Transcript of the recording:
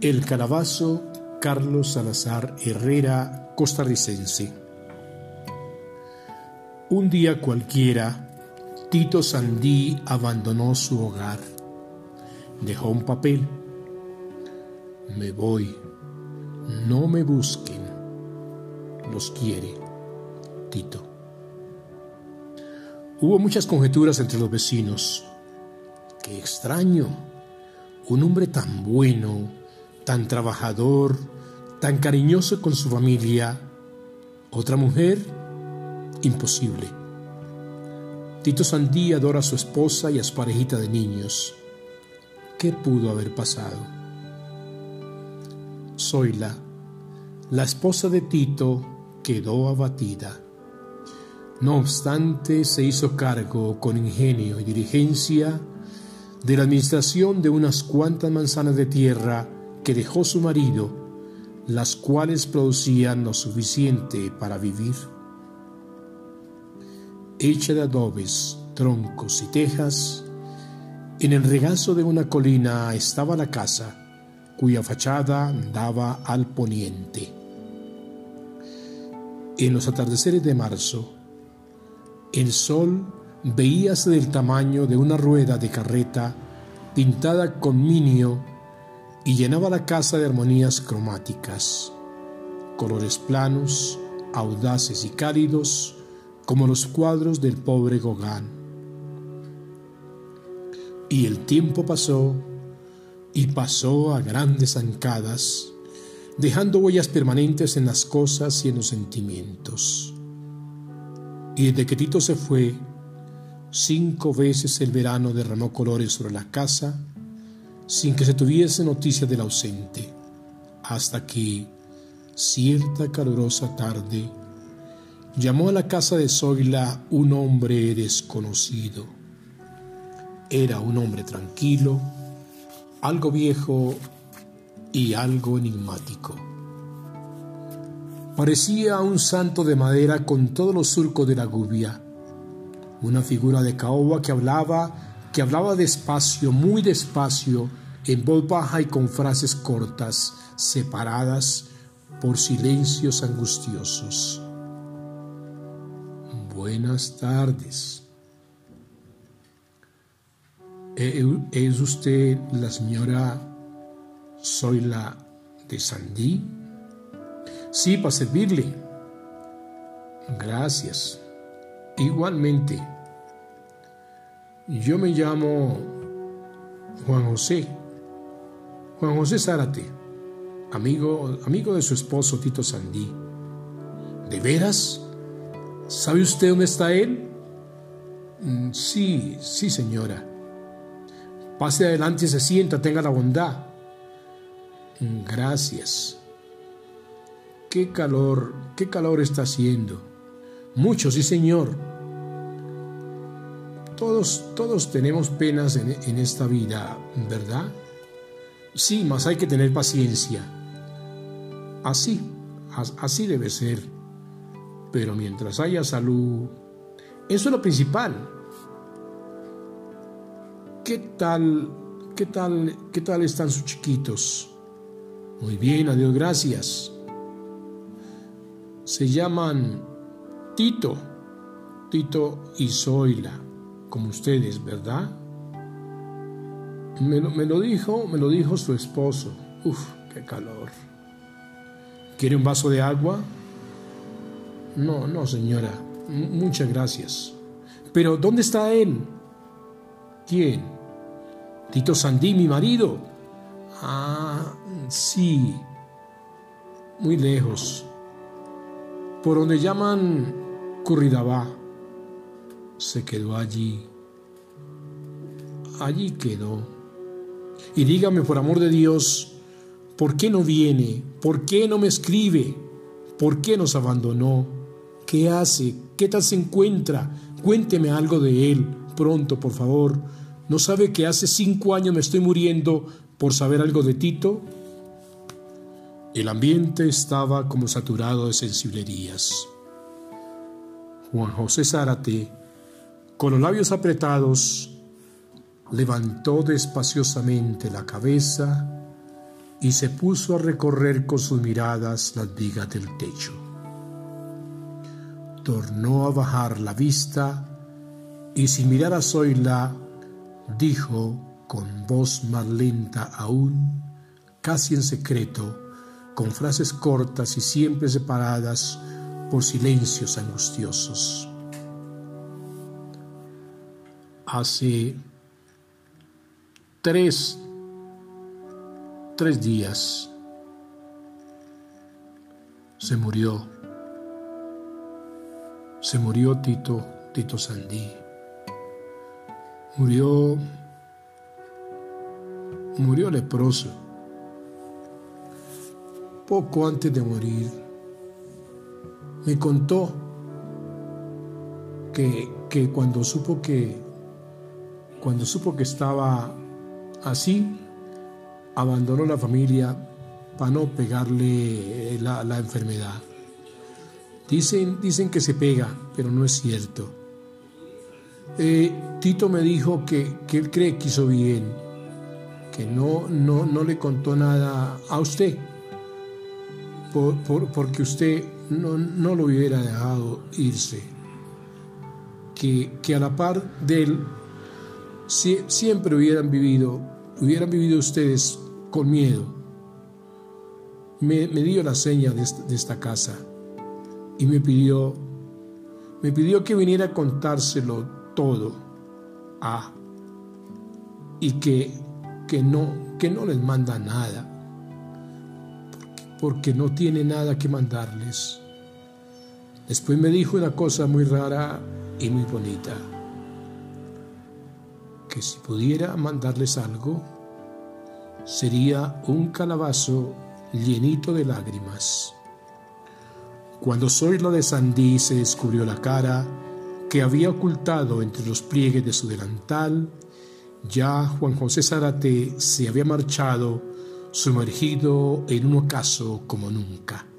El calabazo, Carlos Salazar Herrera, costarricense. Un día cualquiera, Tito Sandí abandonó su hogar. Dejó un papel. Me voy, no me busquen. Los quiere, Tito. Hubo muchas conjeturas entre los vecinos. Qué extraño, un hombre tan bueno, tan trabajador, tan cariñoso con su familia. Otra mujer, imposible. Tito Sandí adora a su esposa y a su parejita de niños. ¿Qué pudo haber pasado? Zoila, la esposa de Tito, quedó abatida. No obstante, se hizo cargo con ingenio y diligencia de la administración de unas cuantas manzanas de tierra que dejó su marido, las cuales producían lo suficiente para vivir. Hecha de adobes, troncos y tejas, en el regazo de una colina estaba la casa, cuya fachada daba al poniente. En los atardeceres de marzo, el sol veíase del tamaño de una rueda de carreta pintada con minio y llenaba la casa de armonías cromáticas, colores planos, audaces y cálidos, como los cuadros del pobre Gauguin. Y el tiempo pasó, y pasó a grandes zancadas, dejando huellas permanentes en las cosas y en los sentimientos. Y desde que Tito se fue, 5 veces el verano derramó colores sobre la casa, sin que se tuviese noticia del ausente, hasta que, cierta calurosa tarde, llamó a la casa de Zoila un hombre desconocido. Era un hombre tranquilo, algo viejo y algo enigmático. Parecía un santo de madera con todos los surcos de la gubia, una figura de caoba que hablaba despacio, muy despacio, en voz baja y con frases cortas, separadas por silencios angustiosos. Buenas tardes. ¿Es usted la señora Zoila de Sandí? Sí, para servirle. Gracias. Igualmente. Yo me llamo Juan José Zárate, amigo de su esposo Tito Sandí. ¿De veras? ¿Sabe usted dónde está él? Sí, señora. Pase adelante y se sienta, tenga la bondad. Gracias. Qué calor está haciendo. Mucho, sí, señor. Todos tenemos penas en esta vida, ¿verdad? Sí, mas hay que tener paciencia. Así debe ser. Pero mientras haya salud, eso es lo principal. ¿Qué tal están sus chiquitos? Muy bien, adiós, gracias. Se llaman Tito y Zoila, como ustedes, ¿verdad? Me lo dijo su esposo. Uf, qué calor. ¿Quiere un vaso de agua? No, señora. Muchas gracias. Pero, ¿dónde está él? ¿Quién? Tito Sandí, mi marido. Ah, sí. Muy lejos. Por donde llaman Curridabá. Se quedó allí. Allí quedó. Y dígame, por amor de Dios, ¿por qué no viene? ¿Por qué no me escribe? ¿Por qué nos abandonó? ¿Qué hace? ¿Qué tal se encuentra? Cuénteme algo de él, pronto, por favor. ¿No sabe que hace 5 años me estoy muriendo por saber algo de Tito? El ambiente estaba como saturado de sensiblerías. Juan José Zárate, con los labios apretados, levantó despaciosamente la cabeza y se puso a recorrer con sus miradas las vigas del techo. Tornó a bajar la vista y sin mirar a Zoila dijo con voz más lenta aún, casi en secreto, con frases cortas y siempre separadas por silencios angustiosos. Hace tres días se murió Tito Sandí. Murió leproso. Poco antes de morir me contó que cuando supo que estaba así, abandonó la familia para no pegarle la enfermedad. Dicen que se pega, pero no es cierto. Tito me dijo que él cree que hizo bien, que no le contó nada a usted, porque usted no lo hubiera dejado irse, que a la par de él siempre hubieran vivido ustedes con miedo. Me dio la seña de esta casa y me pidió que viniera a contárselo todo y que no les manda nada, porque no tiene nada que mandarles. Después me dijo una cosa muy rara y muy bonita, que si pudiera mandarles algo, sería un calabazo llenito de lágrimas. Cuando Zoila de Sandí se descubrió la cara que había ocultado entre los pliegues de su delantal, ya Juan José Zárate se había marchado, sumergido en un ocaso como nunca.